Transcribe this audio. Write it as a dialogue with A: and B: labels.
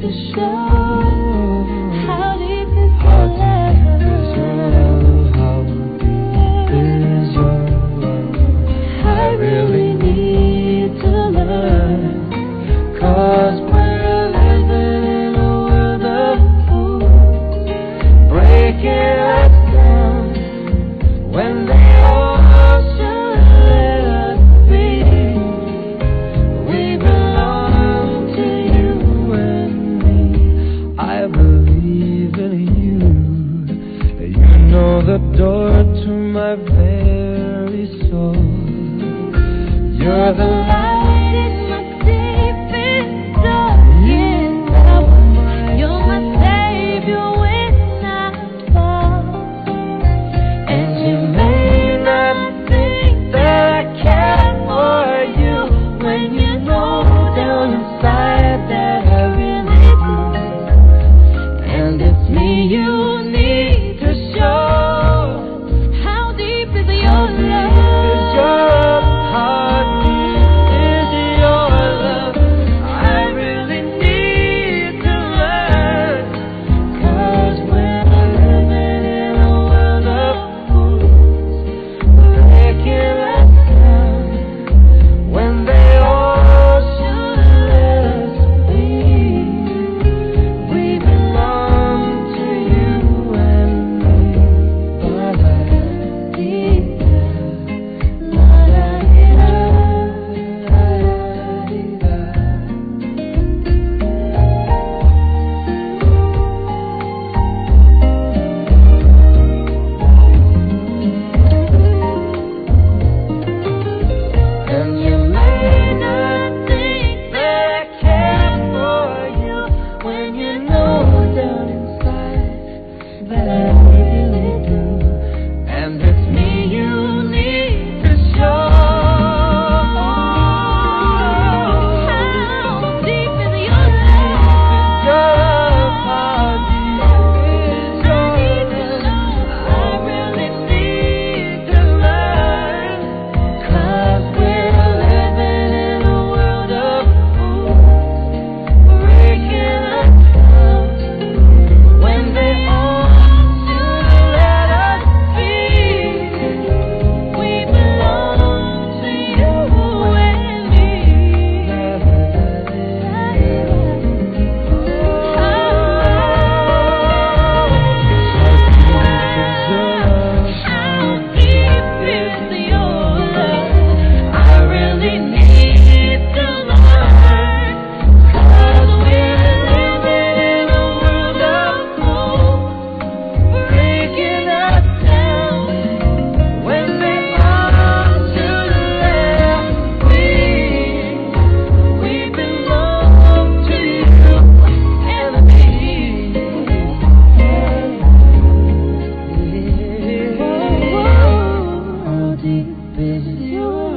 A: to show how deep is your love. How deep is your love? I really need to learn, 'cause we're living in a world of fools, breaking us down when they all should let us be. We belong to you and me. I believe in you. You know the door to my very soul. You're the light in my deepest darkest hour. You're my savior when I fall. And you may not think that I care for you when you know down inside that I really do. And it's me you need to show. How deep is your love? How deep is your love? I really need to learn, 'cause we're living in a world of fools, breaking us down when they all should let us be. We belong to you and me. And you may not think that I care for you when you know down inside that I really do. And it's me you need to show. How deep is your love? How deep is your love? I really need to learn, 'cause we're living in a world of fools, breaking us down when they all should let us be. We belong to you and me. How deep is your love? I really need to learn, 'cause we're living in a world of fools, breaking us down when they all should let us be. We belong to you and me. How deep is your